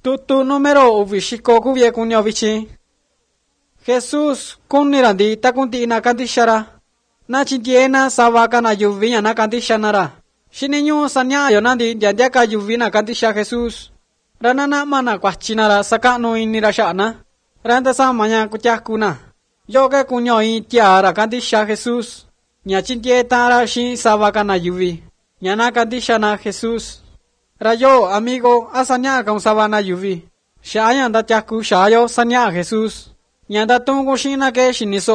Tutu número uvixiko kuvie kunio vichi. Jesús kunirandi takuntina kantixara. Na chintiena savaka na yuviña na kantixanara. Xiniñu sanya yonandi yandiaka yuvina kantixa Jesús. Ranana mana kuachinara sakanu inira xa'na. Randa samanya kutiakuna. Yoke kunyo in tiara kantixa Jesús. Ña chintietara xin savaka na yuvi. Ña na kantixana Jesús. Rayo amigo asanya con sabana yuvi. Xaya nda tiaku xayo sanya Jesús. Ña nda tungu xina ke xiniso.